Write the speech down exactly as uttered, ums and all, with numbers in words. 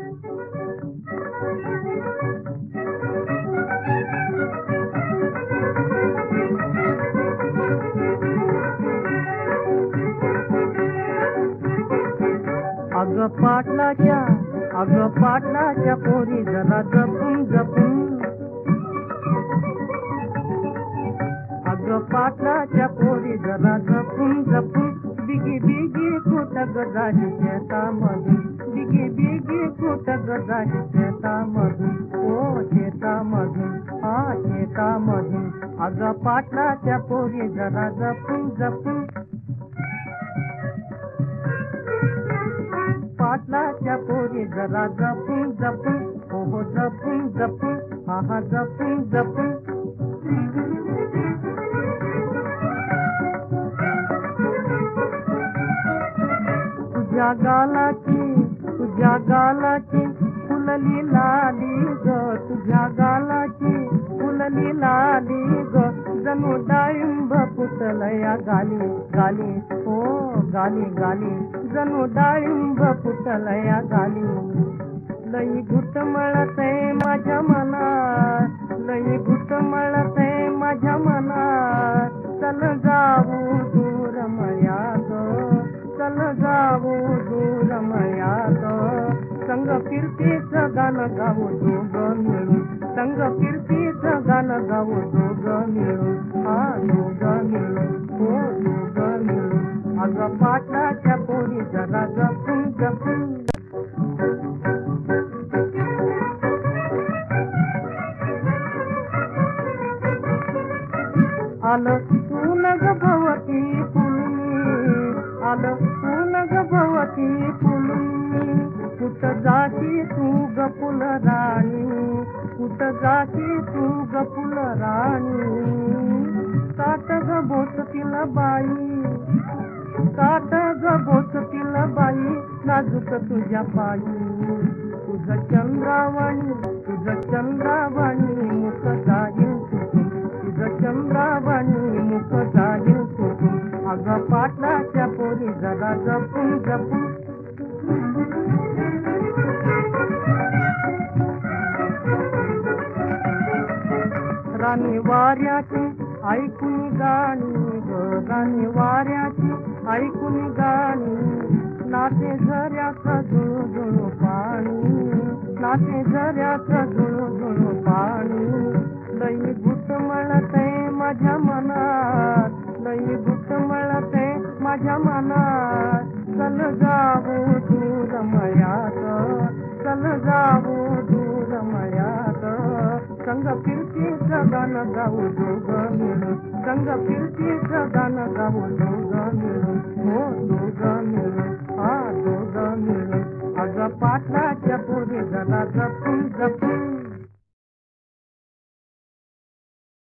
अग पाटलाच्या अग पाटलाच्या पोरी जरा जपून जपून, अग पाटलाच्या पोरी जरा जपून जपून, बिगी बिगी कुठ गजाली शेतामधून, बिगी बिगी कुठ गजाली शेतामधून, ओ शेतामधून हा शेतामधून, अग पाटलाच्या पोरी जरा जपून जपून, पाटलाच्या पोरी जरा जपून जपून, हो हो जपून जपून, हा हा जपून जपून. तुझ्या गालाची तुझ्या गालाची फुलली लाली ग, तुझ्या गालाची फुलली लाली ग, जणू डाळिंब फुटलया गाली गाली, हो गाली गाली, जणू डाळिंब फुटलया गाली. लई घुट मळतय माझ्या मनात, लई घुट मळतय माझ्या मनात, चल जाऊ दूर मळ्यात, चल जाऊ दूर मळ्यात, संग फिरतीचं गाणं गाऊ दोघं मिळून, संग फिरतीचं गाणं गाऊ दोघं मिळून, हा दोघं मिळून, हो दोघं मिळून, अगं पाटलाच्या पोरी जरा जपून जपून. आलं ऊन ग भवती फुलनी, आलं ऊन ग भवती फुलनी, कुठ जाती तू ग फुलराणी, कुठ जाती तू ग फुलराणी, काट ग बोचतील बाई, काट ग बोचतील बाई, नाजूक तुझ्या पायी, तुझ चंद्रावाणी तुझ चंद्रावाणी मुख जाईल तुटून, तुझ चंद्रावाणी मुख जाईल तुटून, अगं पाटलाच्या पोरी जरा जपून जपून. राणी वाऱ्याची ऐकून गाणी ग, राणी वाऱ्याची ऐकून गाणी, नाते झऱ्याचं झुळू झुळू पाणी, नाते झऱ्याचं झुळू झुळू पाणी, लई घुट मळतय माझ्या मनात, लई घुट मळतय माझ्या मनात, चल जाऊ दूर मळ्यात, चल जाऊ दूर मळ्यात, संग फिरतीचं गाणं गाऊ दोघं मिळून, संग फिरतीचं गाणं गाऊ दोघं मिळून, हो दोघं मिळून, हा दोघं मिळून, अगं पाटलाच्या पोरी जरा जपून जपून.